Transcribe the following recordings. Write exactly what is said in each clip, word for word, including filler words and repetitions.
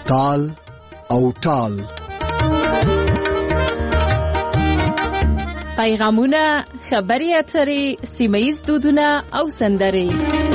تال او ټال. پیغامونه، خبري اترې، سیمه‌ییز دودونه او سندرې.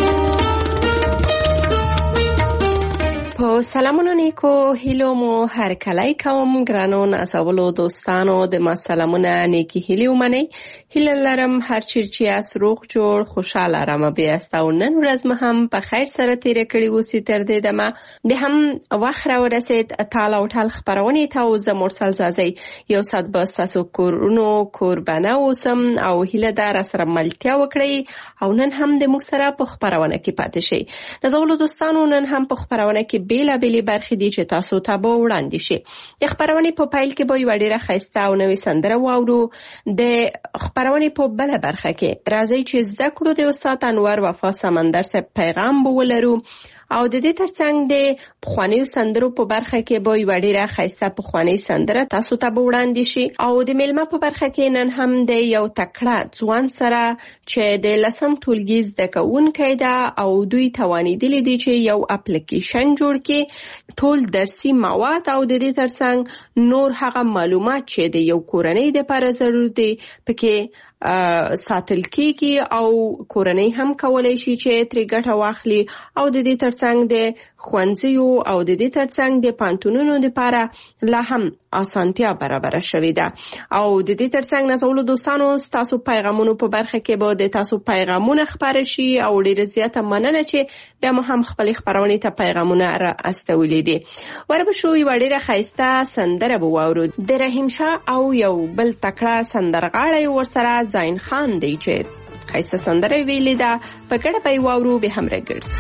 په سلامونه نیکو هیلو مو هر کله کوم ګرانو نازولو دوستانو د ما سلامونه نیکی هیلې ومنئ. هیله لرم هر چیرې یاست روغ جوړ خوشاله رمه بیاست او نن ورځ مو هم په خیر سره تیره کړې اوسئ. تر دې دمه د هم وخت راورسید تال او ټال خپرونې ته او زه مرسل زازی یو ساعت به ستاسو کورونو کوربانه اوسم او هیله ده سره ملتیا وکړئ او نن هم د موږ سره په خپرونه کې پاتې شئ. نازولو دوستانو نن هم په خپرونه کې بیلا بیلی برخې دي چې تاسو ته به وړاندې شي. د خپرونې په پیل کې به یو ډیره ښایسته او نوې سندره واورو. د خپرونې په بله برخه کې راځي چې زده کړو د استاد انور وفا سمندر صاحب پیغام به ولرو او د دې ترڅنګ د پخوانیو سندرو په برخه کې به یو ډیره ښایسته پخوانی سندره تاسو ته به وړاندې شي او د میلمه په برخه کې نن هم د یو تکړه ځوان سره چې د لسم ټولګي زده کوونکی ده او دوی توانیدلی دي چې یو اپلیکیشن جوړ کړي ټول درسي مواد او د دې ترڅنګ نور هغه معلومات چې د یو کورنۍ لپاره ضروري دي پکې ساتل کیږي او کورنۍ هم کولای شي چې ترې ګټه واخلي او د دې ترڅنګ د ښوونځیو او د دې ترڅنګ د پانتونونو لپاره لا هم اسانتیا برابر شوې ده. او د دې ترڅنګ نازولو دوستانو تاسو پیغامونو په برخه کې به د تاسو پیغامونه خبر شي او ډیره زیاته مننه چې بیا مو هم خپل خبرونه ته پیغامونه را استولې دي. وربه شو یو ډیره ښایسته سندره به واورو د رحیم شاه او یو بل تکړه سندرغاړی ورسره زاین خان دی چې ښایسته سندره ویلې ده. په ګډه به واورو به هم راګرځو.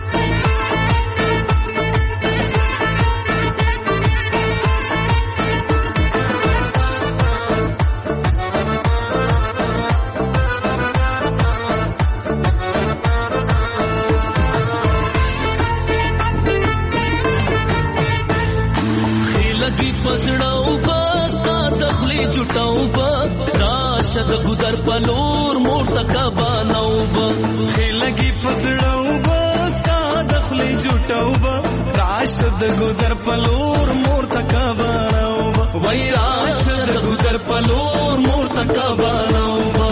پسړاو بس تا دخلی جټاو با راشد ګذر پلور مور تکا باناو با خلګي پسړاو بس تا دخلی جټاو با راشد ګذر پلور مور تکا باناو با وای راشد ګذر پلور مور تکا باناو با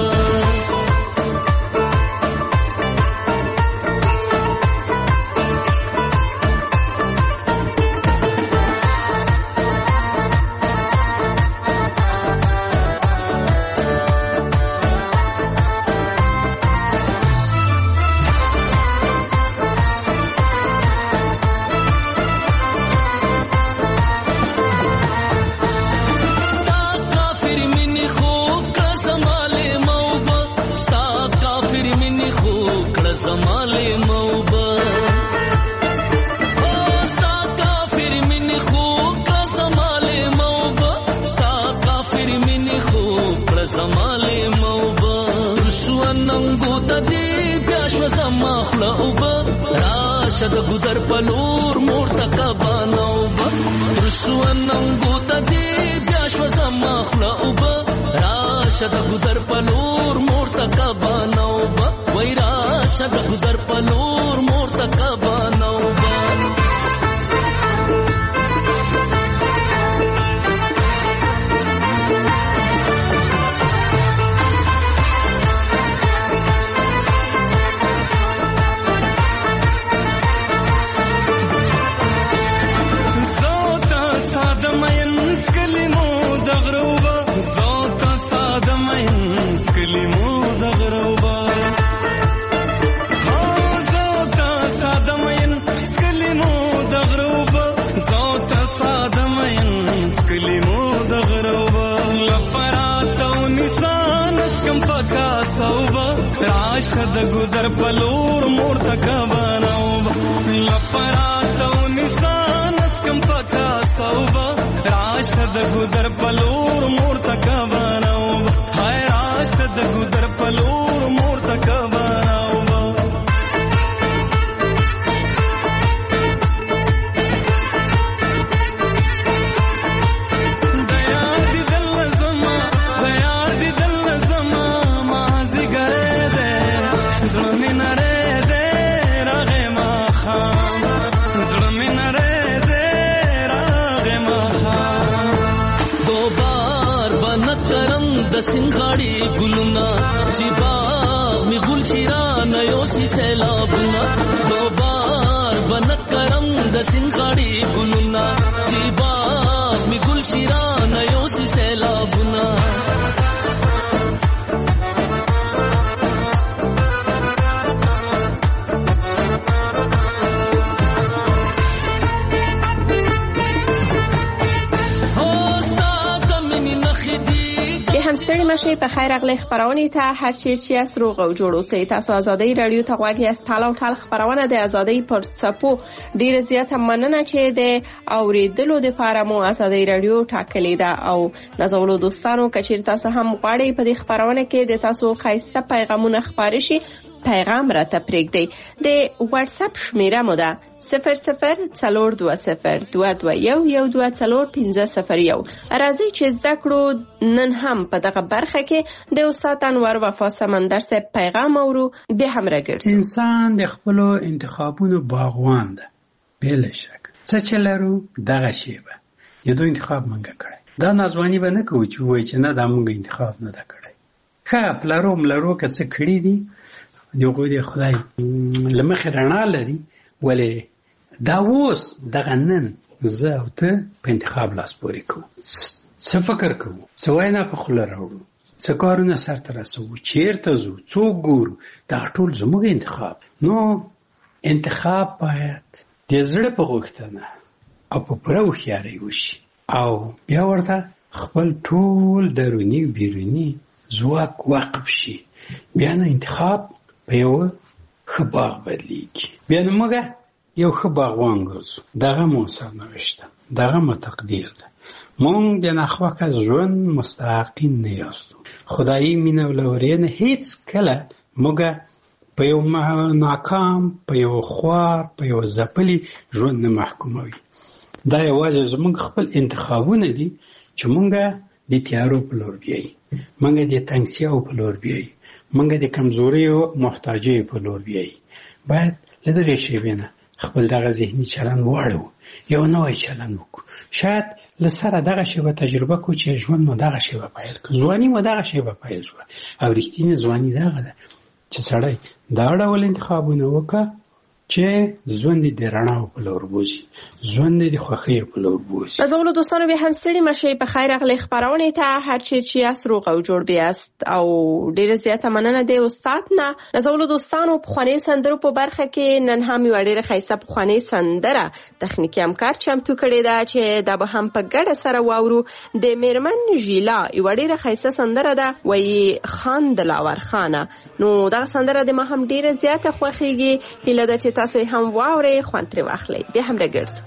راشد ګذر پلور مور تکا باناو با ترسوانم ګوت دی بیا شو زما خلا با راشد ګذر پلور مور تکا باناو با وای راشد ګذر پلور مور تکا باناو با راشد ګذر پلور مور تکا باناو لپرات او نسان کم پکا صوبا راشد ګذر پلور مور تکا باناو هاي راشد ګذر پلور مور تکا باناو سنغاړي ګلونه چې باغ می ګل شیران یو سی سیلابونه دوبار بن کرم د سنغاړي ګلونه چې باغ می ګل شیران یو سی سیلابونه ستړي مشه په خیر اغلی خبرونه ته هر چی چې اس روغ او جوړ اوسئ. تاسو آزادۍ رادیو ته غواړئ است تعالی او تعالی خبرونه د آزادۍ پر څپو ډیر زیاته مننه چې د اوریدلو د لپاره مو آزادۍ رادیو ټاکلې ده او نازولو دوستانو کچیر تاسو هم غواړئ په دې خبرونه کې د تاسو خاصه پیغامونه خبرې شي پیغام راته پرېږدئ. د واتس اپ شمیره مو ده صفر صفر څلور دوه صفر دوه دوه یو یو دوه څلور پنځه صفر یو. راځئ چې زده کړو نن هم په دغه برخه کې د استاد انور وفا سمندر صاحب پیغام اورو. به هم راګرځو. انسان د خپل انتخابونو باغوان ده بل شک څه چې لرو دغه شی به یو دوه انتخاب منګه کړی دا نازوانی به نه کوي چې وای چې نه دا مونږ انتخاب نه دا کړی ښه پلارو ملارو که څه کړی دي یو دی خدای لمخ رڼا لري ولې دا اوس دغه نن زه او ته په انتخاب لاس پورې کوو څه فکر کوو څه وینا په خوله راوړو څه کارونه سرته رسوو چیرته ځو څوک ګورو دا ټول زموږ انتخاب. نو انتخاب باید د زړه په غوښتنه او په پوره هوښیارۍ وشي او بیا ورته خپل ټول دروني بیروني ځواک وقف شي بیا نه انتخاب په یو ښه باغ بدلیږي بیا نه موږ یو ښه باغوان ګرځو. دغه مو سرنوشت ده دغه مو تقدیر ده. مونږ د ناخوښه ژوند مستحقین نه یاستو. خدایي مینه او لورینه هیڅ کله موږ په یو ناکام په یو خوار په یو ځپلي ژوند نه محکوموي. دا یوازې زموږ خپل انتخابونه دي چې مونږ د تیارو په لور بیایي مونږ د تنګسیاو په لور بیایي مونږ د کمزوري او محتاجۍ په لور بیایي. باید له دغې شیبې نه خپل دغه ذهني چلند واړو یو نوی چلند وکړو. شاید له سره دغه شیبه تجربه کو چې ژوند مو دغه شیبه پیل کړو ځواني مو دغه شیبه پیل شوه او رښتینې ځواني دغه ده چې سړی دا ډول انتخابونه وکړه چې ژوند د رڼا په لور بوزي ژوند د خوښۍ په لور بوزي. نازولو دوستانو به هم ستړي مشه په خیر اغلی خبرونه ته هر چی چې اس روغ او جوړ بیاست او ډیره زیاته مننه د استاد نه. نازولو دوستانو په خواني سندرو په برخه کې نن هم یو ډیره خیسه په خواني سندره تخنیکی همکار چمتو کړی دا چې دا به هم په ګډه سره واورو. د میرمن ژیلا یو ډیره خیسه سندره ده وای خان دلاور خانه. نو دا سندره د ما هم ډیره زیاته خوښیږي هله د چې تاسو هم واورئ خوند ترې واخلئ. بیا هم راګرځو.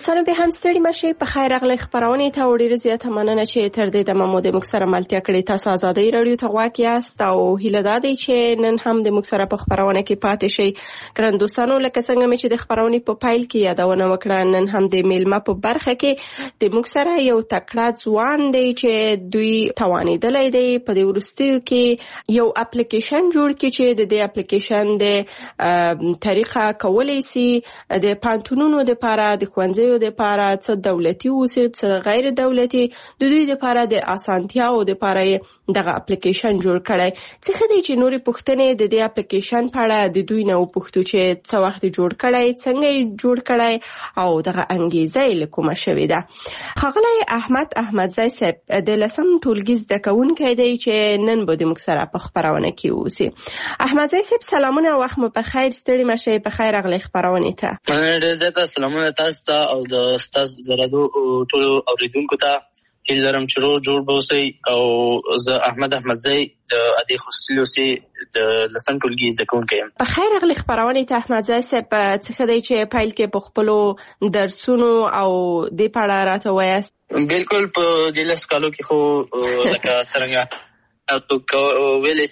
دوستانو به هم ستړي مشي په خیر اغلی خبرونه ته وړي زیاته مننه چې تر دې د ممو د مکسره ملتیا کړی تاسو آزادۍ رادیو ته غواړئ یاست او هیله ده چې نن هم د مکسره په خبرونه کې پاتې شي ګران دوستانو لکه څنګه چې د خبرونه په پایل کې یادونه وکړه نن هم د میلمه په برخه کې د مکسره یو تکړه ځوان دی چې دوی توانیدلې دی په د ورستیو کې یو اپلیکیشن جوړ کړي چې د دې اپلیکیشن د طریقه کولای شي د پانتونونو د لپاره د خوانځیو د لپاره څه دولتي او څه غیر دولتي د دوی د لپاره د اسانتیا او د لپاره دغه اپلیکیشن جوړ کړي څه خدای چې نوري پښتنې د دې اپلیکیشن په اړه د دوی نه پښتو چې څه وخت جوړ کړي څنګه جوړ کړي او دغه انګیزه یې کومه شوې ده خغلی احمد احمدزی صاحب د لسم ټولګي زده کوونکی دی چې نن به د مکسره په خبرونه کې اوسي احمدزی صاحب سلامونه او وخت مو په خیر ستړي مشه په خیر اغلی خبرونه ته ډېر زیاته سلامونه تاسو او د تاسو زرادو ټول اوریدونکو ته هیله لرم چې روز جوړ بوسئ او زه احمد احمدزی د ادي خصوصي اوسي د لسم ټولګي زده کوونکی یم په خیر اغلی خبرونه ته احمدزی صاحب څه دی چې پیل کې په خپلو درسونو او د پاړه راته وایست بالکل په د لس کالو کې خو لکه څنګه تاسو ویلې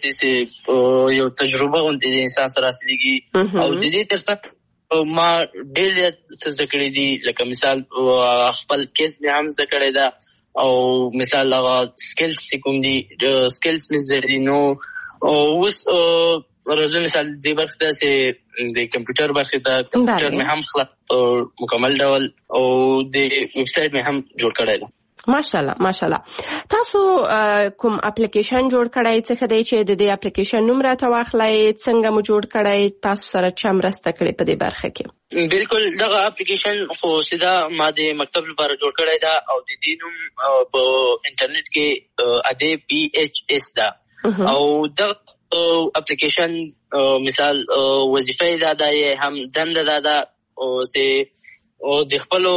چې یو تجربه غونډه د انسان سره رسیدي او د دې ترڅنګ ما ډېر څه زده کړي دي لکه مثال خپل کیس مې هم زده کړی ده او مثال هغه سکلز چې کوم دي سکلز مې زده دي نو اوس راځو مثال دې برخې ته چې د کمپیوټر برخې ته کمپیوټر مې هم خلاص مکمل ډول او د ویب سایټ مې هم جوړ کړی ده ماشاءالله ماشاءالله تاسو کوم اپلیکیشن جوړ کړی څه خدای چې د دې اپلیکیشن نوم راته واخلای څنګه مو جوړ کړی تاسو سره چا مرسته کړې په دې برخه کې بالکل دغه اپلیکیشن خو سیده ما د مکتب لپاره جوړ کړی دا او د دې نوم په انټرنیټ کې ادي پی ایچ اس دا او دغه اپلیکیشن مثال وظیفه دا ده هم دنده دا ده او سه او د خپل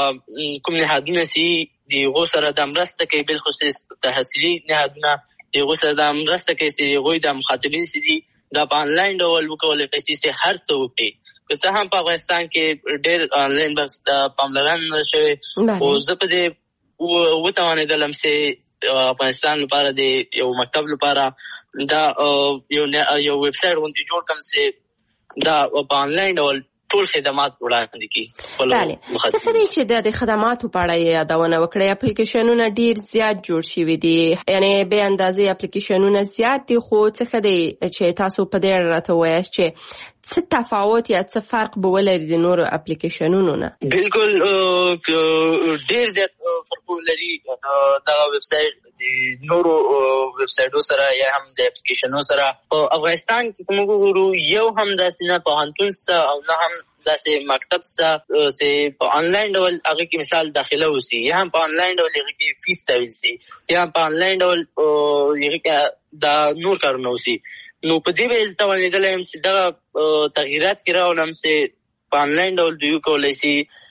کوم نهادونه سي دی غو سره د مرسته کوي بل خصوص تحصیلي نهادونه دی غو سره د مرسته کوي چې غوي د مخاطبین سي دي د انلاین ډول وکولای شي چې هر څه وکړي که څه هم په افغانستان کې ډېر انلاین بس د پاملرنه شوی او زه په دې وتوانېدلم چې افغانستان لپاره د یو مکتب لپاره دا یو یو ویب سایټ غونډه جوړ کړم چې دا په انلاین ډول ټول خدمات وړاندې کړي. بله څه خدای چې د خدماتو په اړه یادونه وکړئ اپلیکیشنونه ډیر زیات جوړ شوي دي یعنی به اندازې اپلیکیشنونه زیات دي خو څه خدای چې تاسو په دې اړه راته وایاست چې څه تفاوت یا څه فرق به ولري د نورو اپلیکیشنونو نه بالکل ډیر زیات فرق لري دا ویب سایټ د نورو ویب سایټونو سره یا هم د اپلیکیشنونو سره په افغانستان کې کوم ګورو یو هم داسې نه پوهنتون سره او نه هم داسې مکتب سره چې په انلاین ډول هغه کې مثال داخله وسی یا هم په انلاین ډول هغه کې فیس تاویل سي یا هم په انلاین ډول هغه کې دا نور کارونه وسی نو په دې وجه ته ولېدل هم چې دا تغیرات کې راولم چې په انلاین ډول دوی کولای شي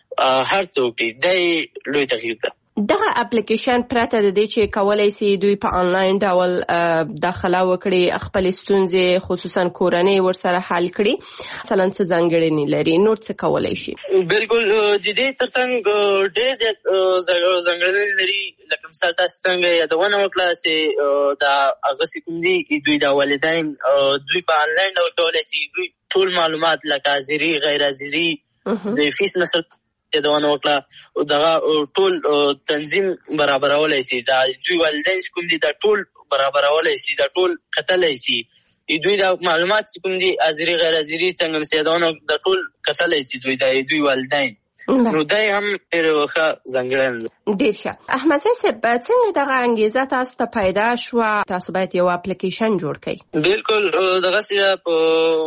هر څوک دې لوی تغییر ده دغه اپلیکیشن پرته د دې چې کولای شي دوی په انلاین ډول داخله وکړي خپل ستونزې خصوصا کورنۍ ورسره حل کړي مثلا څه ځانګړنې لري نور څه کولای شي بالکل د دې ترڅنګ ډېر زیات ځانګړنې لري لکه مثال تاسو څنګه یادونه وکړه چې دا هغه کوم دي دوی د والدین دوی په انلاین ډول کولای شي دوی ټول معلومات لکه حاضري غیر حاضري د فیس مثلا یادونه وکړه او دغه ټول تنظیم برابرولای شي دا دوی والدین کوم دي دا ټول برابرولای شي دا ټول کتلای شي دوی دا معلومات کوم دي حاضري غیر حاضري څنګه سیادونه دا ټول کتلای شي دوی دا دوی والدین نو دای هم ډېر ښه ځانګړنه ډېر ښه احمدزی صاحب څنګه دغه انګیزه تاسو ته پیدا شوه تاسو باید یو اپلیکیشن جوړ کړئ بالکل دغه څه په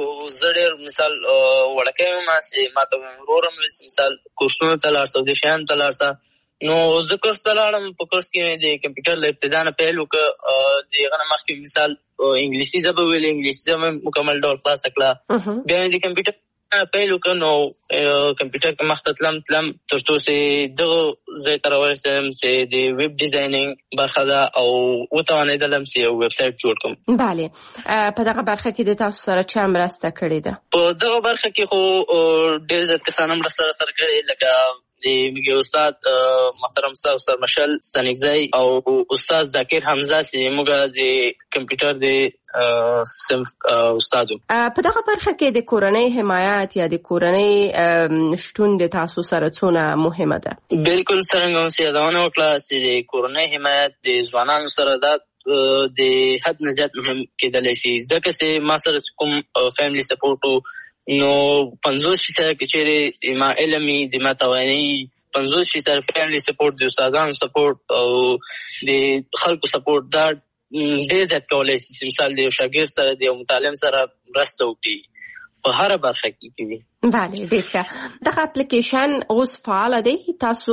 زه ډېر مثال وړکی یم چې ما ته ورور هم مثال کورسونو ته لاړ شه دې شیانو ته لاړ شه نو زه کورس ته لاړم په کورس کې د کمپیوټر له ابتدا نه پیل وکړه د هغه نه مخکې مثال انګلیسي ژبه ویلې انګلیسي ژبه مکمل ډول خلاصه کړه بیا مې د کمپیوټر پیل وکړ نو کمپیوټر کې مخ ته تلم تلم تر څو چې دغه ځای ته راورسېدم چې د ویب ډیزاینینګ برخه ده او وتوانېدلم چې یو ویب سایټ جوړ کړم. بله په دغه برخه کې د تاسو سره چا مرسته کړې ده؟ په دغه برخه کې خو ډېر زیات کسان هم مرسته سره کړې لکه د موږ استاد محترم استاد مشل سنگزی او استاد ذکر حمزه چې موږ د کمپیوټر د صنف استادو. په دغه برخه کې د کورنۍ حمایت یا د کورنۍ شتون د تاسو سره څونه مهمه ده؟ بالکل څنګه چې یادونه وکړه چې د کورنۍ حمایت د ځوانانو سره ده د حد نه زیات مهم کېدلی شي، ځکه چې ما سره کوم فیملی سپورټ نو پنځوس فیصد کې چیرې ما علمي د ما توانایي پنځوس فیصد فیملی سپورټ د استادانو سپورټ او د خلکو سپورټ دا ډېر زیات کولی شي. مثال د یو شاګرد سره د یو متعلم سره مرسته وکړي په هره برخه کې کوي. بله ډېر ښه. دغه اپلیکیشن اوس فعال دی، تاسو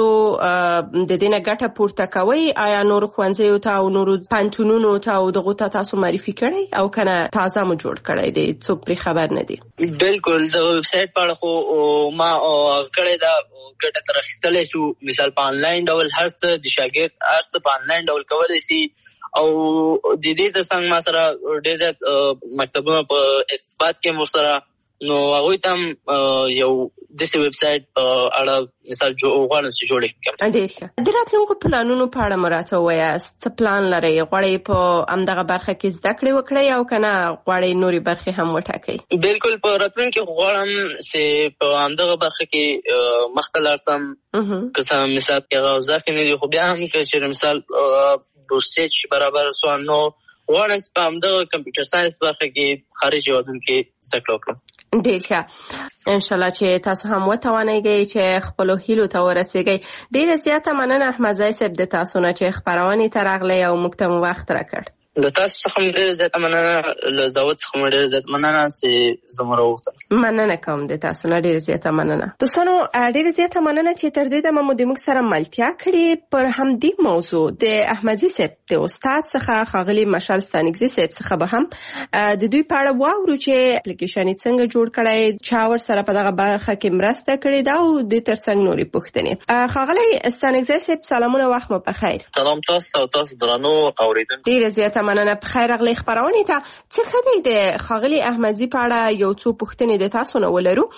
د دې نه ګټه پورته کوئ؟ آیا نورو ښوونځیو ته او نورو پوهنتونونو ته او دغو ته تاسو معرفي کړئ او کنه تازه مو جوړ کړی دی څوک پرې خبر نه دی؟ بالکل د ویب سایټ په اړه خو ما کړی ده، ګټه تر اخیستلی شو. مثال په آنلاین ډول هر څه د شاګرد هر څه په آنلاین ډول کولی شي او د دې تر څنګ ما سره ډېر زیات مکتبونه په ارتباط کې مو سره نو هغوی ته هم یو داسې ویب سایټ په اړه مثال غواړم چې جوړ کړم. ډېر ښه. د راتلونکو پلانونو په اړه مو راته ووایاست، څه پلان لرئ؟ غواړئ په همدغه برخه کې زده کړې وکړئ او که نه غواړئ نورې برخې هم وټاکئ؟ بالکل په راتلونکي کې غواړم چې په همدغه برخه کې مخته لاړ شم. که څه مثال کې هغه اوضاع کې نه دي، خو بیا هم که چېرې مثال بورسیج برابر سو نو غواړم چې په همدغه کمپیوټر ساینس برخه کې خارج هېوادونو کې زده کړه وکړم. ډېر ښه. انشاءالله چې تاسو هم وتوانیږئ چې خپلو هیلو ته ورسیږئ. ډېره زیاته مننه احمدزی صاحب د تاسو نه چې خپرونې ته راغلی او موږ ته مو وخت راکړ. له تاسو څخه هم ډېره زیاته مننه، له دعوت څخه هم ډېره زیاته مننه چې زه مو راوغوښتم. مننه کوم د تاسو نه، ډېره زیاته مننه. دوستانو ډېره زیاته مننه چې تر دې دمه مو د موږ سره ملتیا کړې. پر همدې موضوع د احمدزي صاحب د استاد څخه ښاغلي مشل سنگزي صاحب څخه به هم د دوی په اړه واورو چې اپلیکیشن یې څنګه جوړ کړی، چا ورسره په دغه برخه کې مرسته کړې ده او د تر څنګ نورې پوښتنې. ښاغلی سنگزي صاحب سلامونه، وخت مو پخیر. سلام تاسو ته او تاسو درنو اوریدونکو. ډېره زیاته مننه. په خیر راغلی خپرونې ته. څه ښه دی د ښاغلي احمدزي په اړه یو څو پوښتنې د تاسو نه ولرو.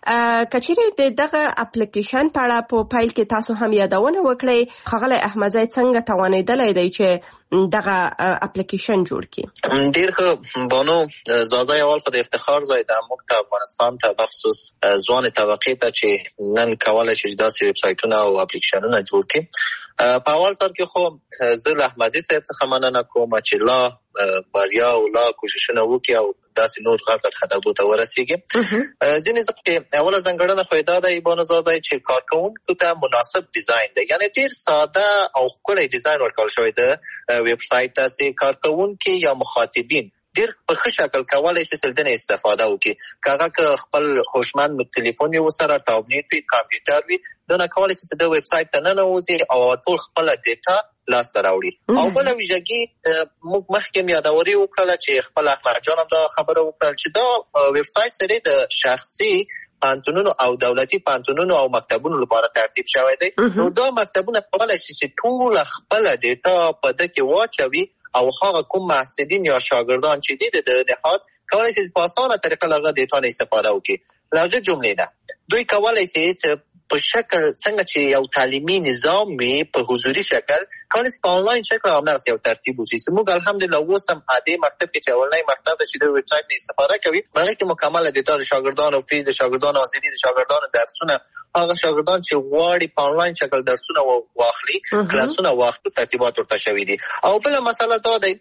که چیرې د دغه اپلیکیشن په اړه په پیل کې تاسو هم یادونه وکړئ، ښاغلی احمدزي څنګه توانېدلی دی چې دغه اپلیکیشن جوړ کړي؟ ډېر ښه بانو. زازا اول خو د افتخار ځای ده موږ ته افغانستان ته بخصوص ځوانې طبقې ته چې نن کولی شي داسې ویب سایټونه او اپلیکیشنونه جوړ کړي. په اول سر کې خو زه له احمدزي صاحب څخه مننه کوم چې لا بریا او لا کوششونه وکړي او داسې نور غټ غټ هدفونو ته ورسېږي. ځینې ځکه چې اوله ځانګړنه خو یې دا ده بانو زازا چې کارکوونکو ته مناسب ډیزاین دی، یعنې ډېر ساده او ښکلی ډیزاین ورکول شوی ده ویب سایټ ته چې کارکوونکي یا مخاطبین ډېر په ښه شکل کولی شي چې دنه استفاده وکړي. که هغه که خپل هوشمند ټلیفون وي ورسره، ټابلیټ وي، کمپیوټر وي، دنه کولی شي چې د ویب سایټ ته ننوځي او ټول خپله ډیټا لاسته راوړي. او بله ویژګي موږ مخکې هم یادوري وکړله چې خپل احمد جان هم دا خبره وکړل چې دا ویب سایټ سره د شخصي پوهنتونونو او دولتي پوهنتونونو او مکتبونو لپاره ترتیب شوی دی. نو دا مکتبونه کولی شي چې ټوله خپله ډیټا په ده کې واچوي او هغه کوم محصلین یا شاګردان چې دي د نهاد کولی شي په اسانه طریقه له هغه ډیټا نه استفاده وکړي. له هغې جملې نه دوی کولی شي چې په شکل څنګه چې یو تعلیمي نظام وي په حضوري شکل کولی شي په آنلاین شکل همدغسې یو ترتیب وشي. موږ الحمدلله اوس هم ادې مکتب کې چې اولنی مکتب ده چې د ویب سایټ نه استفاده کوي، په هغې کې مکمله ډیټا د شاګردانو فیس، د شاګردانو حاضري، د شاګردانو درسونه، هغه شاګردان چې غواړي په آنلاین شکل درسونه واخلي، کلاسونه واخلي، ترتیبات ورته شوي دي. او بله مسله دا دی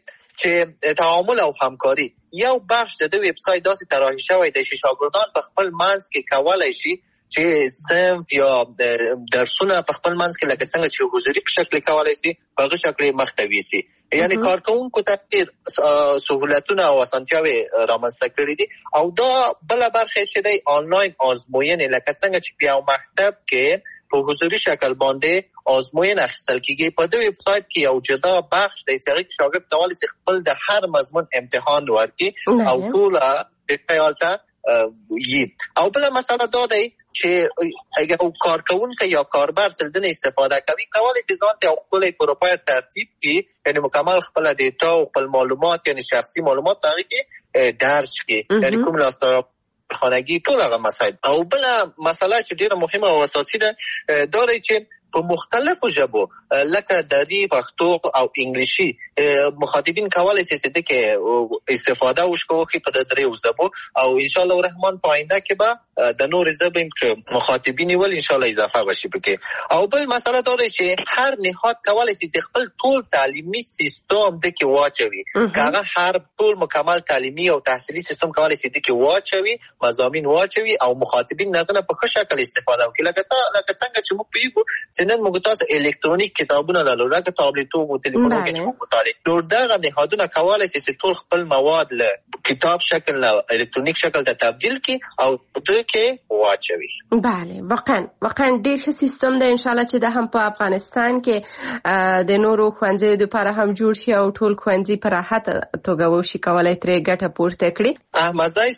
چې تعامل او همکاري یو بخش د ویب سایټ داسې طراحي شوی دی چې شاګردان په خپل منځ کې کولی شي چې صنف یا درسونه په خپل منځ کې لکه څنګه چې حضوري په شکل کولی شي په هغه شکل یې مخته ویسي. یعنی کارکوونکو ته ډېر سهولتونه او اسانتیاوې رامنځته کړي دي. او دا بله برخه چې دی آنلاین ازموینې لکه څنګه چې په یو مکتب کې په حضوري شکل باندې ازموینه اخیستل کېږي، په دې ویب سایټ کې یو جدا بخش دی چې هغې شاګرد کولی شي خپل د هر مضمون امتحان ورکړي او ټوله ډیټا هلته وي. او بله مسله دا دی چې اگر کارکوونکی یا کاربر څه نه استفاده کوي کولی شي ځان ته یو ښکلی پروفایل ترتیب کړي، یعنې مکمل خپله ډیټا او خپل معلومات یعنې شخصي معلومات په هغې کې درج کړي، یعنې کوم لاسته خانگی ټول هغه مسایل. او بل مسله چې ډیره مهمه او اساسي ده دا دی چې په مختلفو ژبو لکه دری، پښتو او انګلیسي مخاطبین کولای شي چې دغه استفاده وکړي په دریو ژبو او ان شاء الله الرحمن په آینده کې به د نور ژبې کې مخاطبین ول ان شاء الله اضافه وشي پکې. او بل مسله دا ده چې هر نهاد کولای شي چې خپل ټول تعلیمي سیستم دغه واچوي، هغه هر ټول مکمل تعلیمي او تحصیلي سیستم کولای شي دغه واچوي، مضامین واچوي او مخاطبین نه په ښه شکل استفاده وکړي. لکه لکه څنګه چې موږ پیګو نن موږ تاسو الکترونیک کتابونه لرو، لکه ټابلیټو او ټلیفونونو کې چې موږ مطالعه نور دغه نهادونه کولای شي چې ټول خپل مواد له کتاب شکل له الکترونیک شکل ته تبدیل کړي او ته کې واچوي. بله واقعا واقعا ډېر ښه سیستم دی. ان شاء الله چې د هم په افغانستان کې د نورو ښوونځیو لپاره هم جوړ شي او ټول ښوونځي په راحت توګه وشي کولای ترې ګټه پورته کړي. احمدزی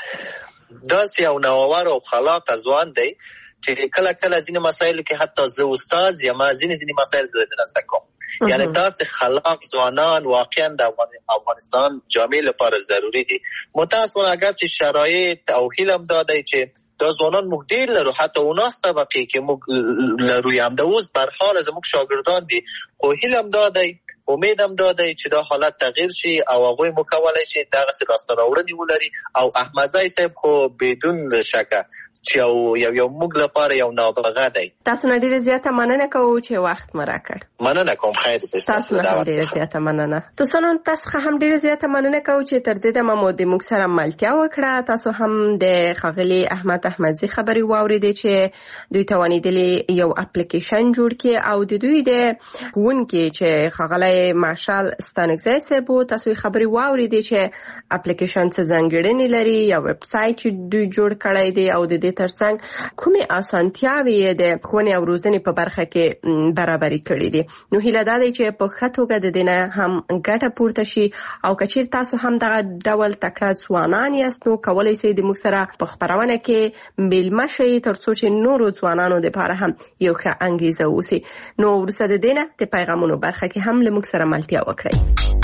صاحب داسې یو نوآور او خلاق ځوان دی چې کله کله ځینې مسایلو کې حتی زه استاد یم، ځینې ځینې مسایل زه درسته کوم. یعنی داسې خلاق ځوانان واقعا د افغانستان جامعه لپاره ضروری دي. متاسفانه اگر چې شرایط او هیله هم دا دی چې دا ځوانان موږ ډېر لرو، حتی اوناس طبقې کې موږ لرو هم د اوس بر حال زموږ شاګردان دي، خو هیله هم دا دی، امید هم دا دی چې دا حالت تغییر شي او هغوی مو کولی شي دغسې لاسته راوړنې ولري. او احمدزی صاحب خو بدون شکه چې یو یو یو موږ لپاره یو نابغه دی. تاسو نه ډیره زیاته مننه کوو چې وخت مو راکړ. مننه کوم، خیر اوسئ. تاسو نه ډیره زیاته مننه. تاسو نن تاسو هم ډیره زیاته مننه کوو چې تر دې د مو د موږ سره ملتیا وکړه. تاسو هم د خغلی احمد احمدزی خبري واوریدئ چې دوی توانیدلې یو اپلیکیشن جوړ کړي او د دوی د ښوونکي چې خغلی مارشال ستانکزی صاحب تاسو خبري واوریدئ چې اپلیکیشن څه ځانګړنې لري یا ویب سایټ چې دوی جوړ کړی دی او د دې ترڅنګ کومې اسانتیاوې د ښوونې او روزنې په برخه کې برابري کړې دي. نو هیله دا دی چې په ښه توګه د دې نه هم ګټه پورته شي او که چیرې تاسو هم دغه ډول تکړه ځوانان یاست نو کولی شئ د موږ سره په خپرونه کې میلمه شئ تر څو چې نورو ځوانانو دپاره هم یو ښه انګیزه واوسي. نو وروسته د دې نه د پیغامونو برخه کې هم له موږ سره ملتیا وکړئ.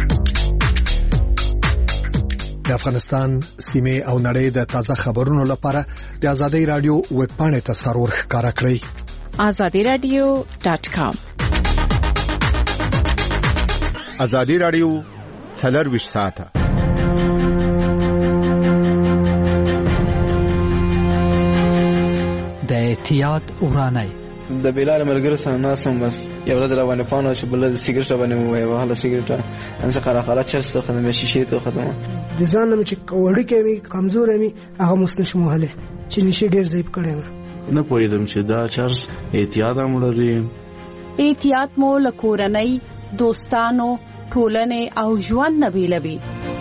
د افغانستان سیمه او نړۍ د تازه خبرونو لپاره د آزادۍ رادیو ویب پاڼې ته سرور ښکارا کړئ آزادی رادیو ډاٹ کام. آزادی رادیو څلرویشت ساعته د احتیاط ورانه د بلال ملګرو سره ناسم بس یو ورځ را باندې پانو چې بل د سیګریټ باندې وای وهله سیګریټ ان څه خلا خلا چرس ته خدمت شي ته خدمت د ځان چې وړي کې کمزور مې هغه مسنش مهله چې نشي ډیر ضعیف کړي نه پوهیدم چې دا چرس احتیاط هم لري. احتیاط مو لکورنۍ دوستانو ټولنې او ژوند نبیلوي.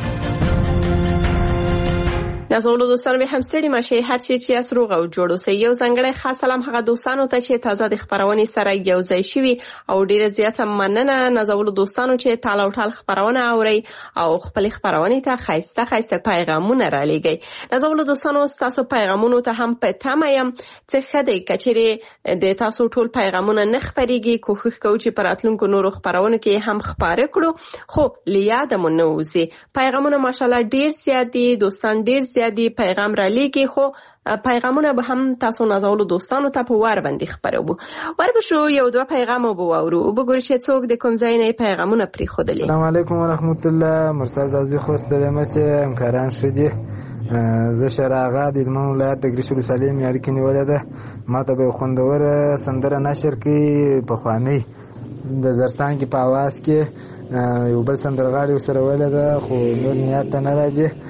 نازولو دوستانو به هم ستړي ماشي هر چی چې اس روغ او جوړ اوسئ. یو ځنګړی خاص سلام هغه دوستانو ته چې تازه د خبرونې سره یو ځای شوي او ډیره زیاته مننه نازولو دوستانو چې تال او ټال خبرونه اوري او خپل خبرونې ته خایسته خایسته پیغامونه را لېږي. نازولو دوستانو تاسو پیغامونو ته هم په تمه يم چې خدای کچېره د تاسو ټول پیغامونه نه خبريږي. کوښښ کوو چې پر اتلونکو نورو خبرونه کې هم خبره کړو. خو لیاد مو نه وځي پیغامونه ماشاءالله ډیر زیات دي، دوستان ډیر دی پیغام را لیږي خو پیغامونه به هم تاسو نازولو دوستانو ته په وار باندې خبرو. وربشو یو دوه پیغام وبو اورو وګورئ چې څوک د کوم ځای نه پیغامونه پری خودلې. السلام علیکم ورحمت الله. مرسل عزیز خو ستلمه چې همکاران شدي زه شراغه د دمن ولایت د ګریشلو سلیم یاري کې نیولې ده. ماته به خوندور سندره نشر کې په خواني د زرسان کې په आवाज کې یو بل سندرغاړي سره ولې ده خو نور نیت نه راځي.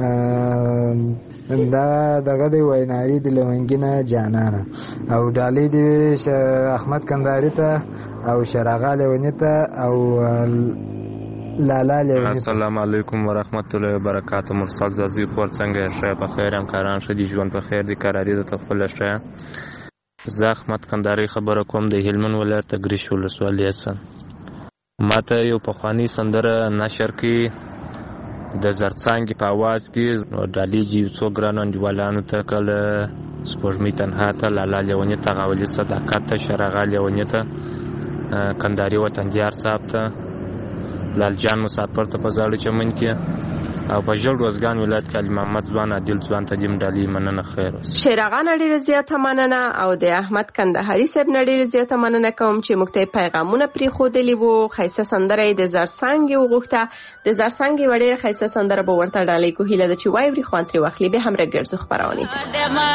دا دغه دی ویناري د لونګینه جانانه او ډالۍ دی احمد کندهاري ته او شراغه لونی ته او لالا لونی. السلام علیکم ورحمت الله وبرکاته. مرسل زازی خور څنګه شه په خیر همکاران شدي ژوند په خیر دي قراری د خپل شه. زه احمد کندهاري خبره کوم د هلمند ولایت تګریش ولسوالۍ سن. ماته یو پخوانی سندره نشر کی د زرڅانګې په आवाज کې ډالېږي یو څو ګرانو انډیوالانو ته کله سپوږمۍ تنها ته لالا لیوني ته غولي صداقت ته شراغه لیوني ته کندهاري وطندیار صاحب ته لال جان مسافر ته په زاړه چمن کې او په ژړ روزګان ولایت کې علي محمد ځوان عادل ځوان ته دیم ډالۍ مننه خیر اوسه. شیر آغا ډېره زیاته مننه او د احمد کندهاري صاحب ډېره زیاته مننه کوم چې موږ ته پیغامونه پرېښودلي وو. ښایسته سندره یې د زرڅانګې وغوښته. د زرڅانګې یوه ډېره ښایسته سندره به ورته ډالۍ کو. هیله ده چې واوري خوند ترې واخلي. بیا هم راګرځو خپرونې ته.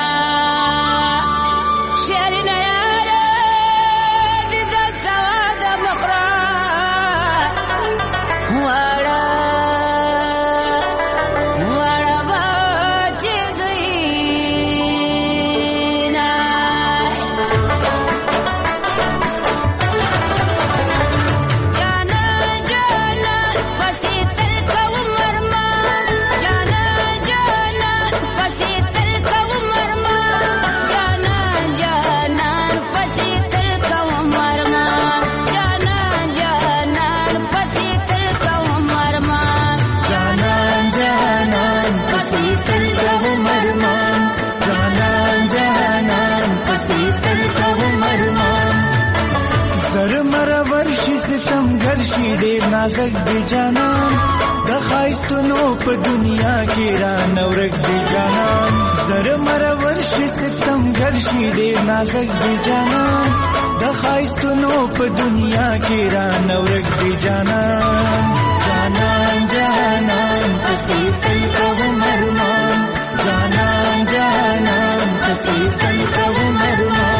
نازک دی جانان د خایستونو په دنیا کې را نورک دی جانان زر مرور شي ستم ګرشي ډېر نازک دی جانان د خایستونو په دنیا کې را نورک دی جانان جانان جانان پسې تل کوم ارمان جانان جانان پسې تل کوم ارمان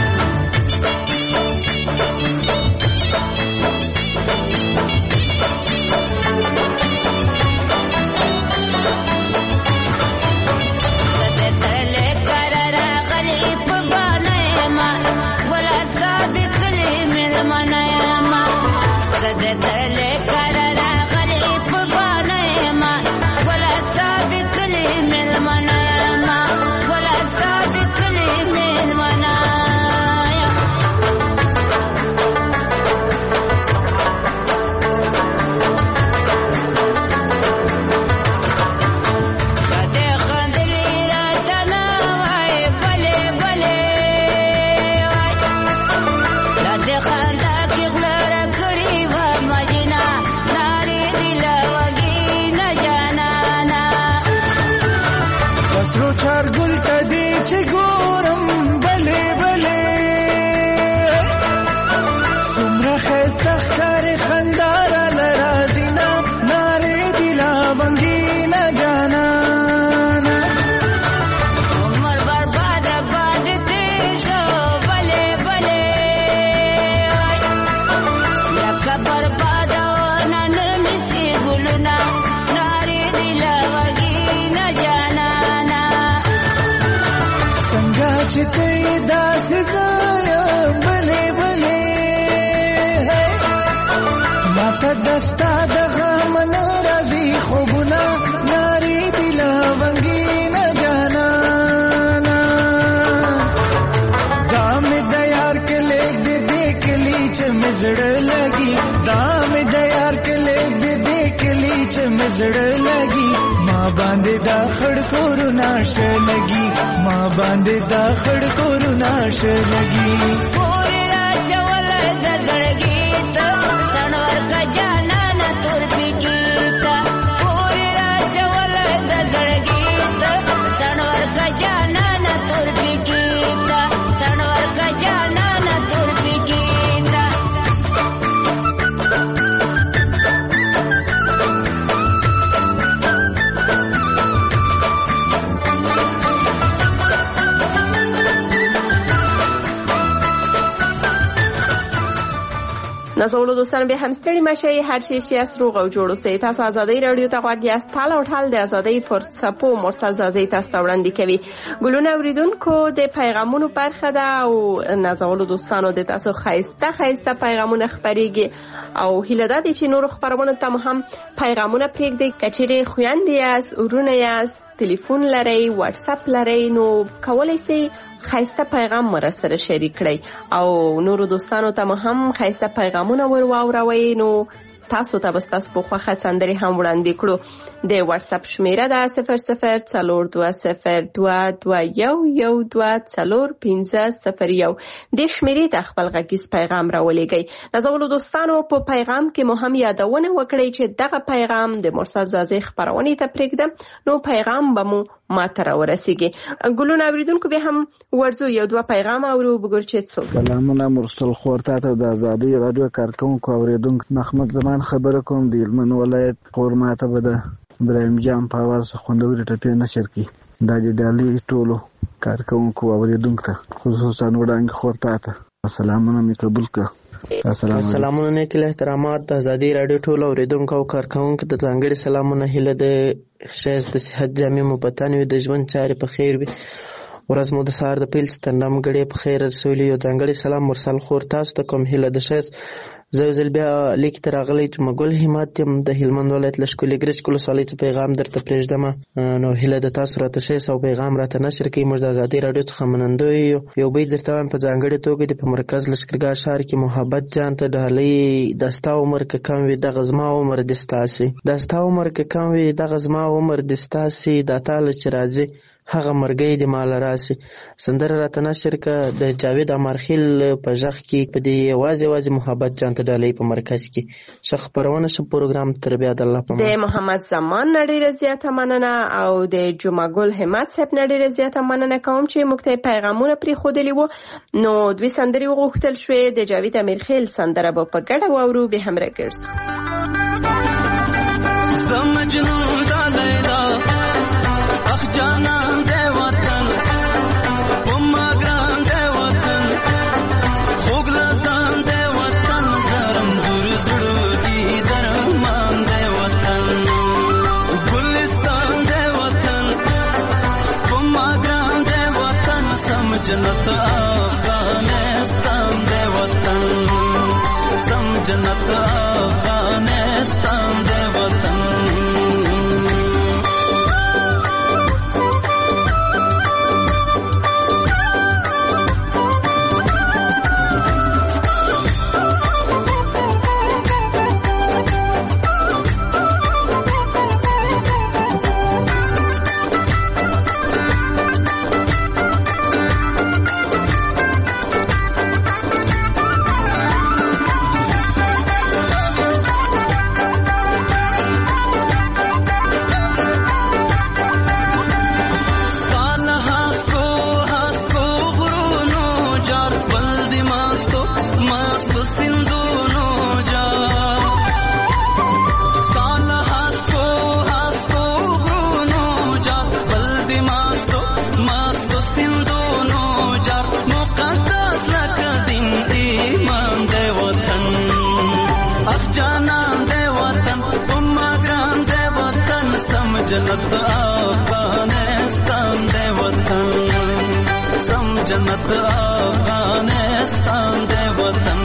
دستا دغه من راځي خوبونه ناری دلا ونګي نه جانا دام د یار کله دې دې کلی چې مزړ لګي دام د یار کله دې دې کلی چې مزړ لګي ما باندې دا خړ کور ناش لګي ما باندې دا خړ کور ناش لګي پورې راځه ولې زړګي ته سنور کا جانا نہ تور پکیتا پورې راځه ولې زړګي ته سنور کا جانا نہ تور پکیتا سنور کا جانا نہ تور پکیتا نازولو دوستان به همستړي مشه هر شي چې اس روغ او جوړو سي تاسو ازادي رادیو ته غواړئ است تال او ټال د ازادي فرصپو مرسل زازي تاسو وړاندې کوي ګلونه اوریدونکو د پیغامونو برخه ده او نازولو دوستانو د تاسو خایسته خایسته پیغامونه خبريږي او هیله ده چې نور خبرونه ته هم پیغامونه پرېږدي کچېره خويندې اس ورونه یاست ټلیفون لري واتس اپ لري نو کولای شئ خایسته پیغام مر سره شریک کړئ او نور دوستانو ته هم خایسته پیغامونه ور واوروي نو تاسو ته به ستاسو په خوښه سندرې هم وړاندې کړو. د واتس اپ شمیره ده صفر صفر څلور دوه صفر دوه دوه یو یو دوه څلور پنځه صفر یو. د شمیرې ته خپل غږیز پیغام راولېږئ. نازولو دوستانو په پیغام کې مو هم یادونه وکړئ چې دغه پیغام د مرسل زازي خپرونې ته پرېږدم نو پیغام به مو ماته راورسیږي. ګلونه اوریدونکو به هم ورځو یو دوه پیغام اورو وګورو چې څوک. سلامونه مرسل خور ته د آزادۍ رادیو کارکونکو اوریدونکو محمد زمان خبره کوم د هلمند ولایت خور ماته به د ابراهیم جان په اواز خوندورې ټپې نشر کړي. دا د ډالۍ ټولو کارکونکو اوریدونکو ته خصوصا وړاندې خور ته سلامونه مې قبول کړه. سلامونه نیک احترامات د آزادۍ رادیو ټولو اوریدونکو او کارکونکو ته ځانګړي سلامونه. هیله د ښایست د صحت جامې مو په تن وي، د ژوند چارې په خیر وي، ورځ مو د سهار د پیل څخه تر نیمګړې په خیر رسولي. یو ځانګړی سلام مرسل خور تاسو ته کوم. هیله د ښایست زه یو ځل بیا لیک ته راغلی چې مګل همت یم د هلمند ولایت له ښکلي ګرشک ولسوالۍ څخه پیغام درته پرېږدم. نو هیله د تاسو راته ښایست او پیغام راته نشر کوي. موږ د آزادۍ راډیو څخه منندوی یو. یو بیت درته وایم په ځانګړې توګه د په مرکز لښکرګاه ښار کې محبت جان ته ډالۍ. دا ستا عمر که کم وي دغه زما عمر دې ستاسې، دا ستا عمر که کم وي دغه زما عمر دې ستاسې، دا تاله چې راځي هغه مرګی د مال راسي. سندره راته نشر که د جاوید امارخیل په غږ کې په دې یوازې یوازې محبت جان ته ډالۍ په مرکز کې ښه خپرونه شه پروګرام تر بیا د الله په امان. د محمد زمان نه ډېره زیاته مننه او د جمعه ګل همت صاحب نه ډېره زیاته مننه کوم چې موږ ته پیغامونه پرېښودلي وو. نو دوی سندرې وغوښتل شوې. د جاوید امیرخیل سندره به په ګډه واورو. به هم راګرځو. مجنون دا لیلا اخ جانان دے وطن پما گران دے وطن خوگ لزان دے وطن گرم زور زړو دی درمان دے وطن گلستان دے وطن پما گران دے وطن سم جنت افغانستان دے وطن سم جنت افغانستان دے وطن. جنت افغانستان دے وطن سم جنت افغانستان دے وطن.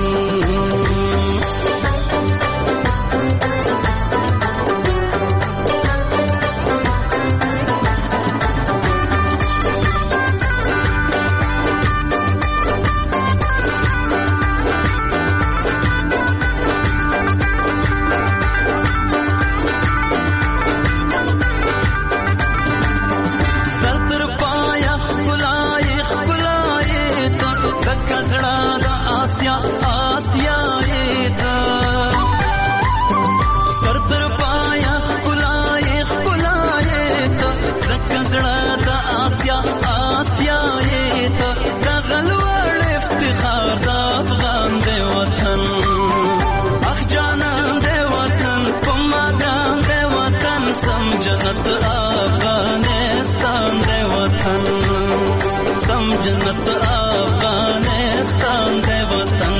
جنت افغانستان دے وطن سم جنت افغانستان دے وطن.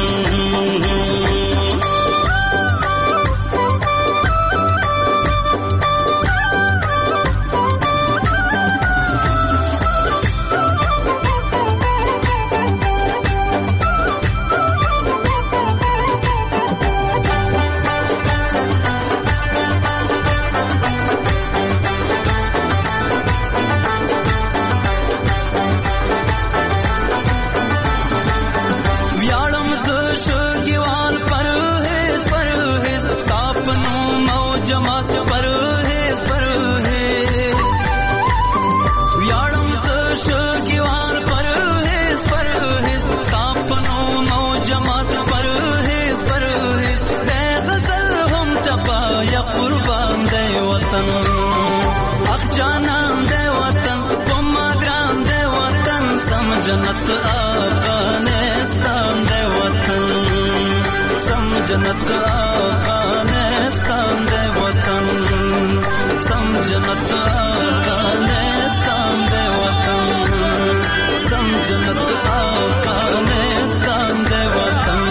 وطن اخ جانان دے وطن کوما ګران دے وطن سم جنت افغانستان دے وطن سم جنت افغانستان دے وطن سم جنت افغانستان دے وطن سم جنت افغانستان دے وطن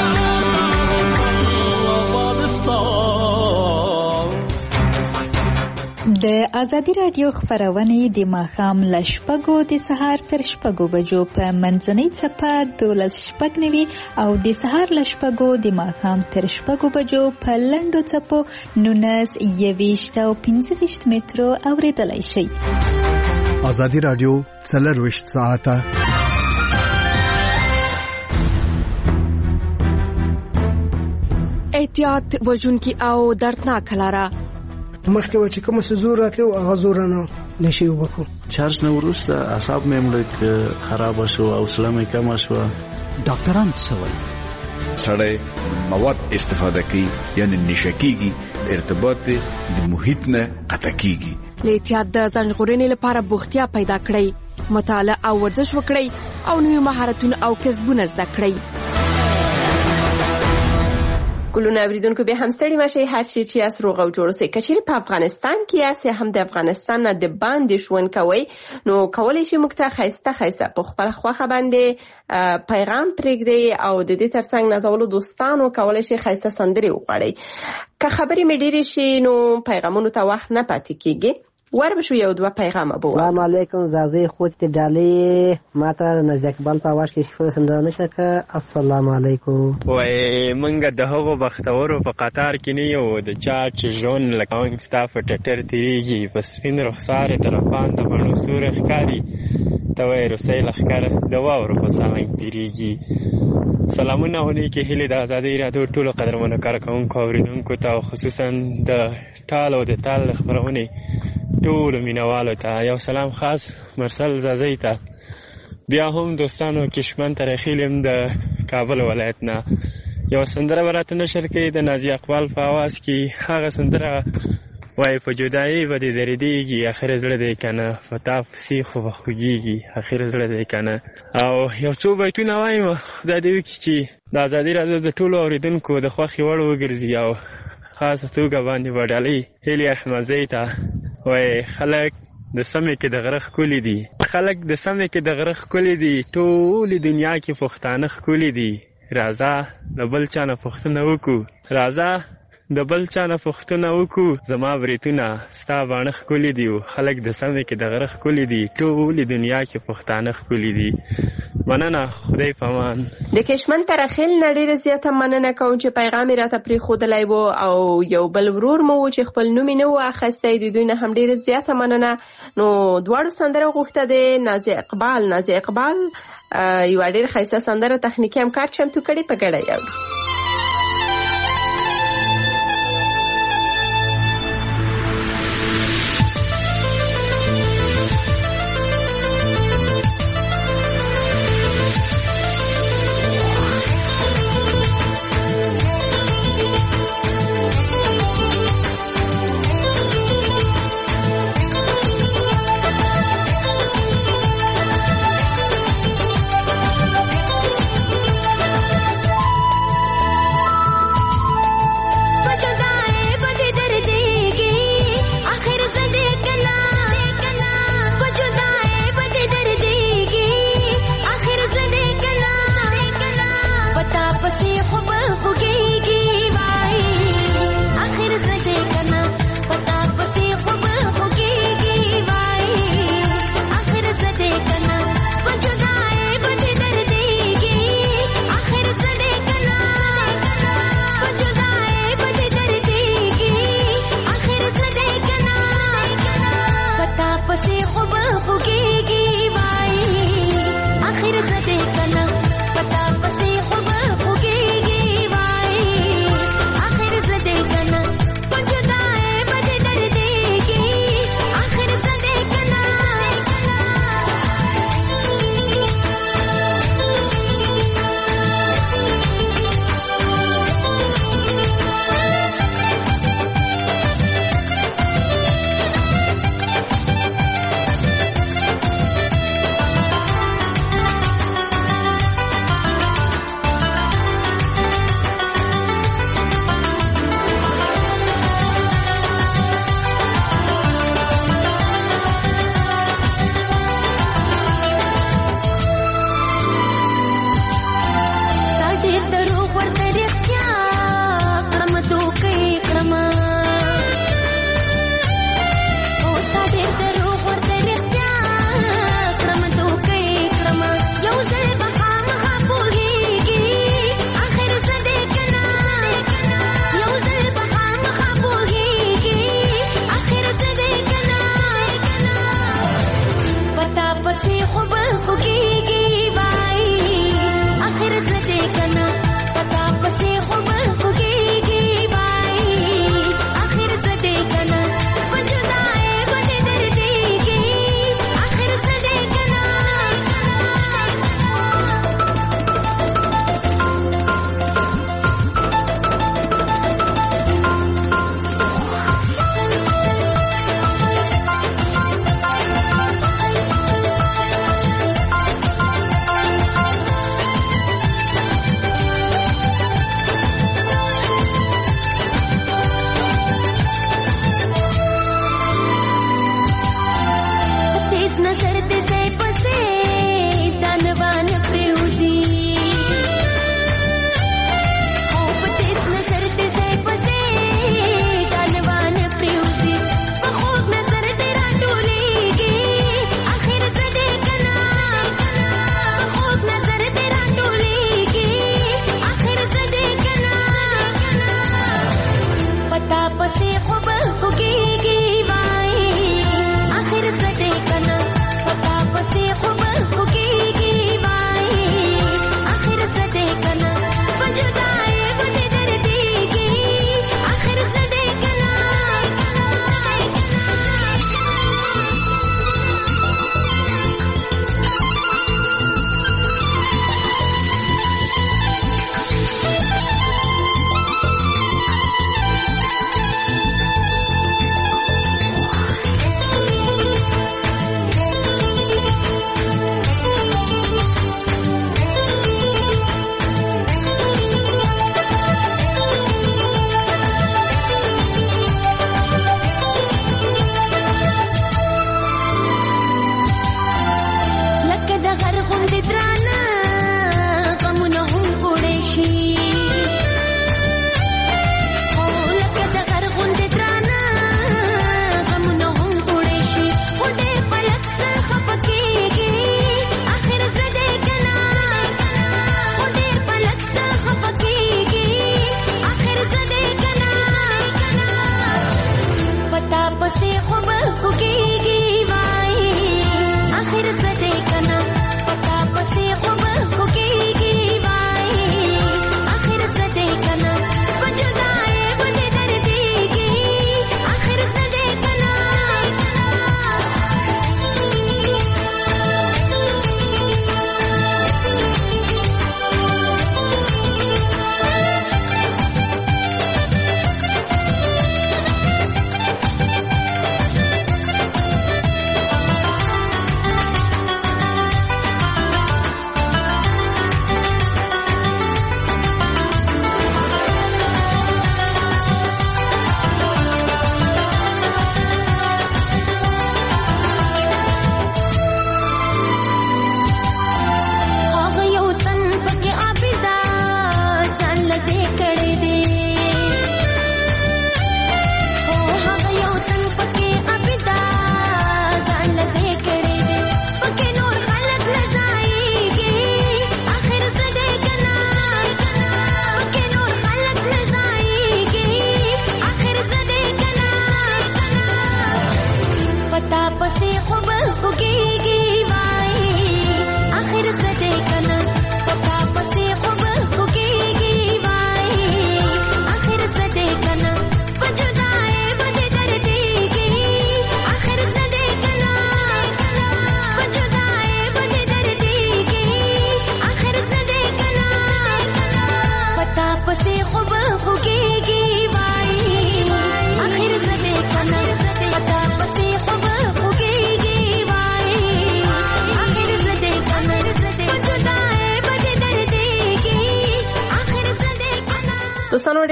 د ازادي رادیو خبرونه د ماښام له شپږو د سهار تر شپږو بجو په منځنۍ څپه دولس شپږ نوي او د سهار له شپږو د ماښام تر شپږو بجو په لنډو څپو نولس یویشت او پنځه ویشت مترو اوریدلای شئ. ازادي رادیو څلرویشت ساعته احتیاط وژونکي او دردناک لاره مخکې و چې کوم څه زور راکړو هغه زور نه نشي وبکو چارج نه وروسته اعصاب مې مړ خراب شو او حوصله مې کمه شوه. ډاکټران څه وایي؟ سړی مواد استفاده کوي یعنی نشه کېږي، ارتباط د محیط نه قطع کېږي. له احتیاط د ځان ژغورنې لپاره بوختیا پیدا کړئ، مطالعه او ورزش وکړئ او نوي مهارتونه او کسبونه زده کړئ. ګلونه اوریدونکو به هم ستړي مشي هر شي چې اس روغ او جوړ سي کچېر په افغانستان کې یا هم د افغانستان نه د باندې شون کوي نو کولای شي موږ ته خیسته خیسته په خپل خوخه باندې پیغام پرېږدي او د دې ترڅنګ نازولو دوستانو کولای شي خیسته سندري وغواړي. که خبرې مې ډېرې شي نو پیغامونو ته وخت نه پاتې کیږي. وربشو یو دوه پیغام ابو. السلام علیکم زازی خود ته ډالې ماته نزدیک بل په واش کې شفه خندانه شکه. السلام علیکم. وای منګه د هغو بختورو په قطار کې نه یو د چا چې ژوند لکه ستا په ټټر تیریږي په سپین رخسار طرفان د بڼو سور ښکاري ته وایې روسۍ لښکر د واورو په څانګ تیریږي. سلامونه او نیکې هیلې د ازادۍ رادیو ټولو قدرمنو کارکوونکو اورېدونکو ته او خصوصا د ټال او د تال خپرونې ټولو مینوالو ته یو سلام خاص مرسل زازی ته. بیا هم دوستانو کشمن ترخیل یم د کابل ولایت نه یو سندره براته نشر کړي د نازي اقبال په आवाज کې. هغه سندره وای په جدایي و دې زریديږي اخر زړه دې کنه فتاف سی خو خوږيږي اخر زړه دې کنه. او یو څو بیتونه وایم خدای دې وکړي چې د ازادي رادیو د ټولو اوریدونکو د خوښي وړ وګرځي او خاصه توګه باندې وډالي هیلي احمدزی ته. وای خلک د سمې کې د غره ښکلي دي، خلک د سمې کې د غره ښکلي دي، ټولې دنیا کې پښتانه ښکلي دي. راځه د بل چا نه پوښتنه وکړو، راځه د بل چا نه پوښتنه وکړو. زما بریتونه ستا باڼه ښکلي دي، خلک د سمې کې د غره ښکلي دي، ټولې دنیا کې پښتانه ښکلي دي. مننه، خدای پامان. د کشمن ترخیل نه ډېره زیاته مننه کوم چې پیغام یې راته پرېښودلی و او یو بل ورور مو و چې خپل نوم یې نه و اخیستی، د دوی نه هم ډېره زیاته مننه. نو دواړو سندره غوښته دی نازي اقبال. نازي اقبال یوه ډېره ښایسته سندره تخنیکي همکار چمتو کړې، په ګډه یې اورو. बचदाए बड़ी दर्दी की आखिर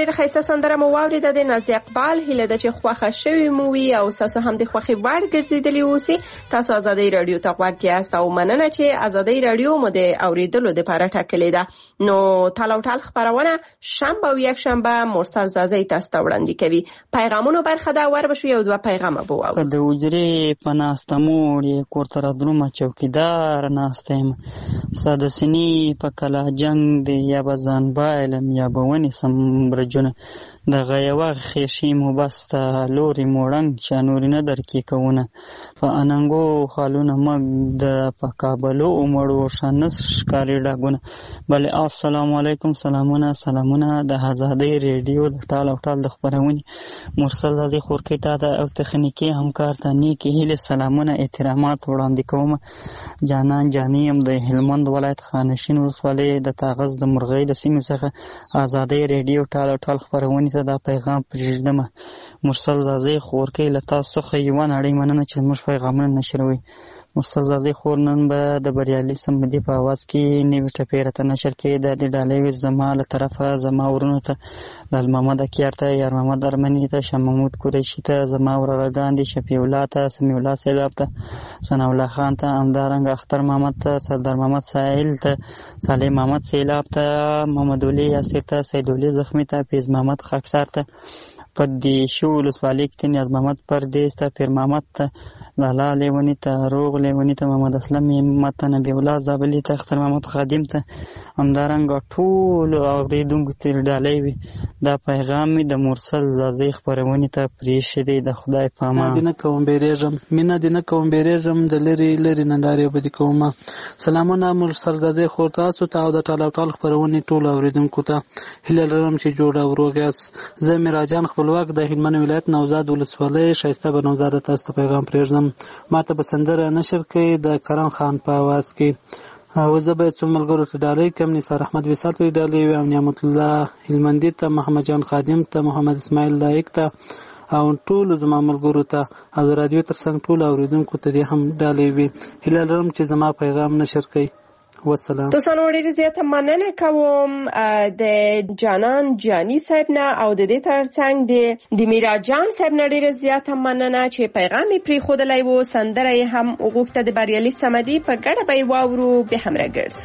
ډېره ښایسته سندره مو واورېده د نازي اقبال. هیله ده چې خوښه شوې مو وي او ستاسو هم د خوښې وړ ګرځېدلي اوسي. تاسو ازادۍ راډیو ته غوږ یاست او مننه چې ازادۍ راډیو مو د اورېدلو دپاره ټاکلې ده. نو ټال او ټال خپرونه شنبه او یکشنبه مرسل زازۍ تاسو ته وړاندې کوي. پیغامونو برخه ده، ور بشو یو دوه پیغامه به واورو. د حجرې په ناسته مور یې کور ته رادرومه چوکیدار ناسته یم، ساده سینې په کلا جنګ دی، یا به ځان بایلم یا به ونیسم برجونه. دغه یوه خیشي مو بسته لورې موړنګ چا نورې نه درکې کوونه. په اننګو خالونه مګ د په کابلو مړو شانس ښکاري ډاګونه. بلې السلام علیکم، سلامونه سلامونه د ازادۍ ریډیو د ټال او ټال د خپرونې مرسل زازۍ خورکۍ ته ده او تخنیکي همکار ته نیکې هیلې سلامونه احترامات وړاندې کوم. جانان جاني یم د هلمند ولایت خانشین ولسوالۍ د تاغز د مرغۍ د سیمې څخه ازادۍ ریډیو ټال او ټال خپرونې ته دا پیغام پرېږدمه. مرسل زازۍ خورکۍ له تاسو څخه یوه نړۍ مننه چې زموږ پیغامونه نشروئ. مرسل زازۍ خور نن به د بریالي سمدي په اواز کې نوي ټپې راته نشر کېده. د ډالۍ ویش زما له طرفه زما ورونو ته، لال محمد اکیار ته، یار محمد ارمني ته، شاه محمود قریشي ته، زما ورورګان دي، شفیع الله ته، سمیع الله سیلاب ته، ثناء الله خان ته، همدارنګه اختر محمد ته، سردار محمد ساحل ته، صالح محمد سیلاب ته، محمد ولی یاسر ته، سید ولی زخمي ته، پیز محمد خاکسار ته، په دیشو ولسوالۍ کې ته نیاز محمد پردیس ته، پیر محمد ته، لالا لیوني ته، روغ لیوني ته، محمد اسلم همت ته، نبی الله زابلي ته، اختر محمد خادم ته، همدارنګه ټولو اورېدونکو ته ډالۍ وي. دا پیغام مې د مرسل زازۍ خپرونې ته پرېښی دی. د خدای په امان. مینه دې نه کوم بیریږم، مینه دې نه کوم بیریږم، د لرې لرې نندارې به دې کومه. سلامونه مرسل زازۍ خور تاسو ته او د ټال او ټال خپرونې ټولو اورېدونکو ته. هیله لرم چې جوړ او روغ یاست. زه میراجان خپلواک د هلمند ولایت نوزاد ولسوالۍ ښایسته به نوزاد تاسو ته پیغام پرېږدم. ما ته به سندره نشر کوي د کرم خان په اواز کې. او زه باید څو ملګرو ته ډالۍ کم، نثار احمد وصال ته ډالۍ وي، او نعمت الله هلمندي ته، محمد جان خادم ته، محمد اسماعیل لایق ته، او ټولو زما ملګرو ته او د رادیو ترڅنګ ټولو اورېدونکو ته دې هم ډالۍ وي. هیله لرم چې زما پیغام نشر کوي. والسلام. دوستانو ډېره زیاته مننه کوم د جانان جانی صاحب نه او د دې ترڅنګ د میرا جان صاحب نه ډېره زیاته مننه چې پیغام یې پرېښودلی و. سندره یې هم وغوښته د بریالي صمدي، په ګډه به یې واورو. بیا هم راګرځو.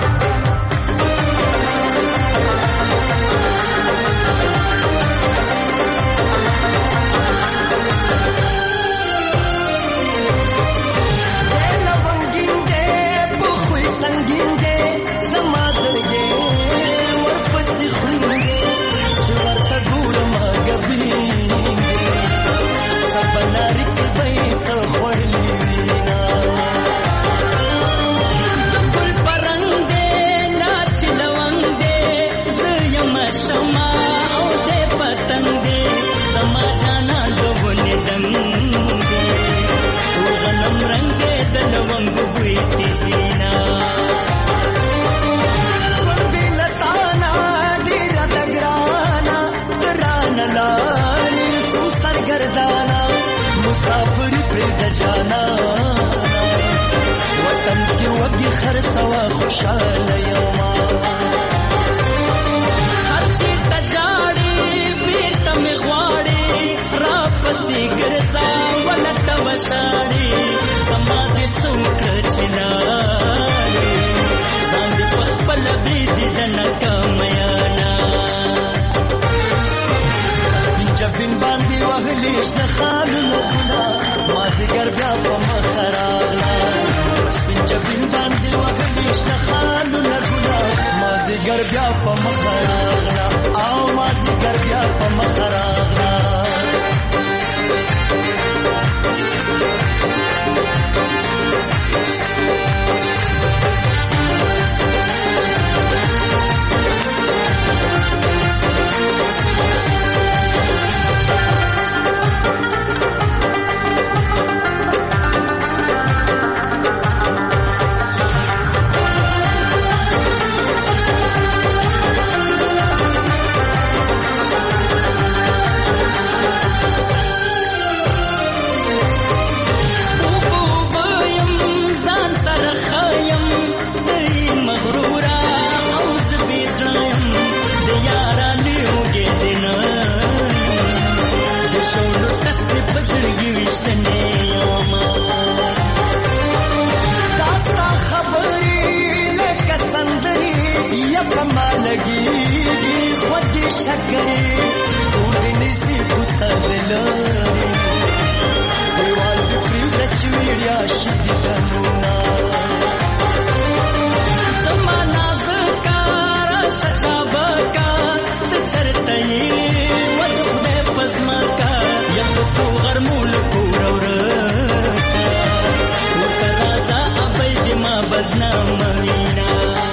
جانا وطن کې وږي خرڅوا خوشاله یوما هر چې تجاړي بیرته مې غواړي را پسې ګرځا ولته وشاړي سما دې څوک چلاري ځان دې په خپل بيدي د ناکامیانا جبین باندې وهلې شخالو ما دیگر بیا په مخراغلا سپین جبین باندې وهلې شخالو لګلا ما دیگر بیا په مخراغلا او ما دیگر بیا په مخراغلا شکری دودنی سی کوڅه دلاري دیوال دې پریږده چې میډیا شدي دنونه زما نازکه راشه چابکه ته چېرته یې وته خدای په ځمکه یم په څو غرمو له کوره ورکه ورته راځه ابۍ دې ما بدنامه وینه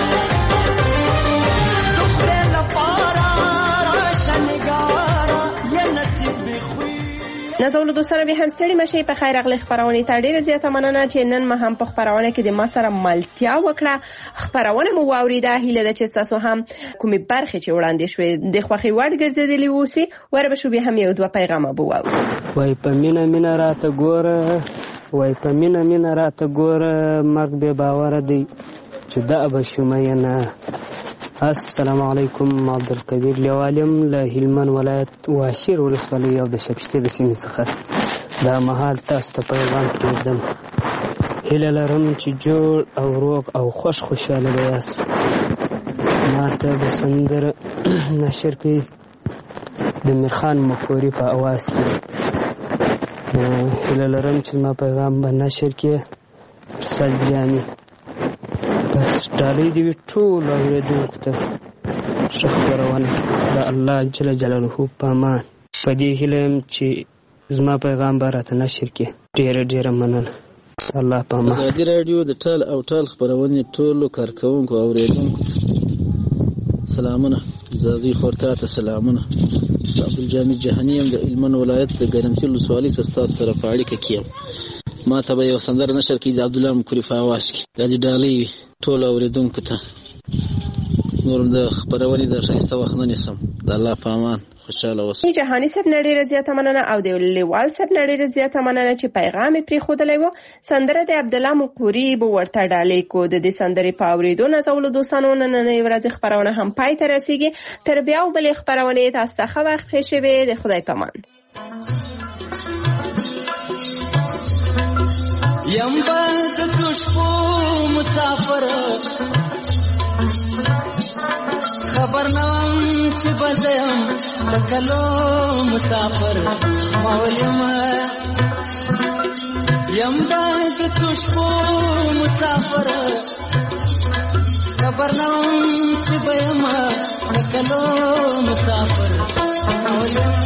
نازولو دوستانو بیا هم ستړي مشئ په خیر راغلئ خپرونې ته ډېره زیاته مننه چې نن ما هم په خپرونه کې د ما سره ملتیا وکړه خپرونه مو واورېده هیله ده چې تاسو هم کومې برخې چې وړاندې شوې د خوښې وړ ګرځېدلې اوسي ور به شو بیا هم یو دوه پیغامه به واورو وای په مینه مینه راته ګوره وای په مینه مینه راته ګوره مرګ بې باوره دی چې دا به شومینه السلام علیکم عبدالقدیر لیوالیم له هلمند ولایت واشیر ولسوالۍ او د شبشتې د سیمې څخه دا مهال تاسو ته پیغام پرېږدم هیله لرم چې جوړ او روغ او خوش خوشحاله به یاست ما ته د سندره نشر کوي د میرخان مخوري په اواز کې هیله لرم چې ما پیغام به نشر کړي رسل جاني بس ډالۍ دې وي ټولو اورېدونکو ته ښه خپرونه د الله جل جلاله په امان په دې هیله یم چې زما پیغام به راته نشر کړي ډېره ډېره مننه الله په امان ازادي راډیو د ټال او ټال خپرونې ټولو کارکوونکو او اورېدونکو ته سلامونه زازي خورتا ته سلامونه عبدالجامد جهاني یم د هلمند ولایت د ګرمسیر ولسوالۍ څخه ستاسو سره په اړیکه کې یم ما ته به یو سندره نشر کړي د عبدالله مکوري په اواز کې دا دې ډالۍ وي ټولو اورېدونکو ته نور د خپرونې د ښایسته وخت نه نیسم د الله په امان خوشحاله اوسئ. جهاني صاحب نه ډېره زیاته مننه او د لیوال صاحب نه ډېره زیاته مننه چې پیغام یې پرېښودلی و. سندره د عبدالله مقوري به ورته ډالۍ کو. د دې سندرې په اورېدو نازولو دوستانو نننۍ ورځې خپرونه هم پای ته رسېږي. تر بیا او بلې خپرونې تاسو ته ښه وخت ښې شوې. د خدای په امان. یم بند کشپو مسافر خبر نوم چې بزم لکلو مسافر مولیم یم بند کشپو مسافر خبر نوم چې بزم لکلو مسافر مولیم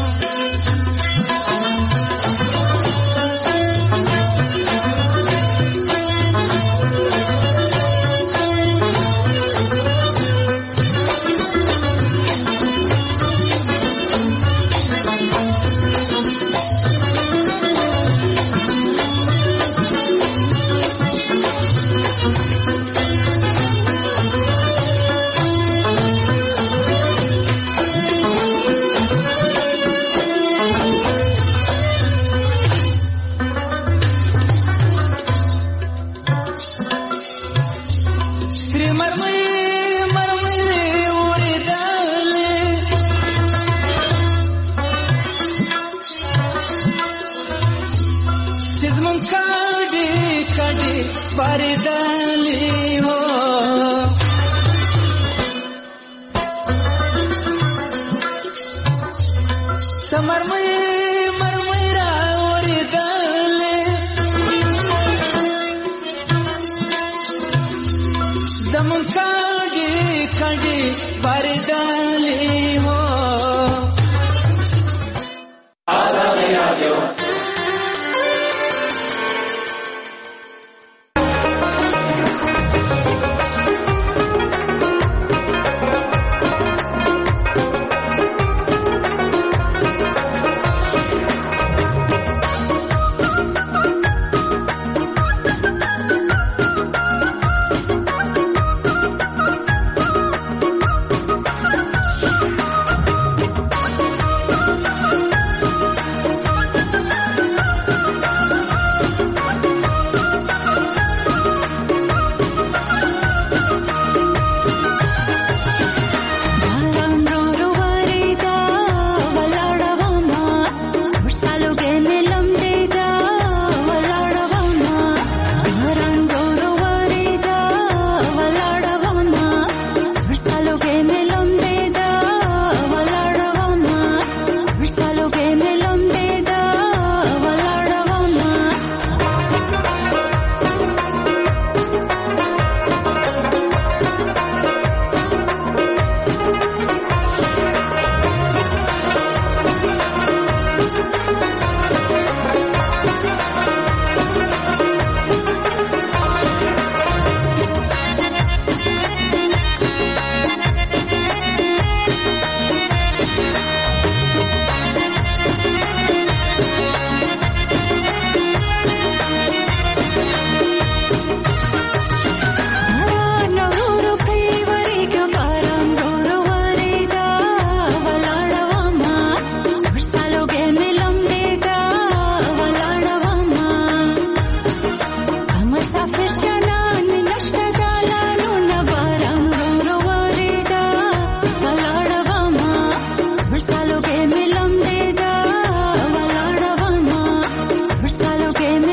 شوقي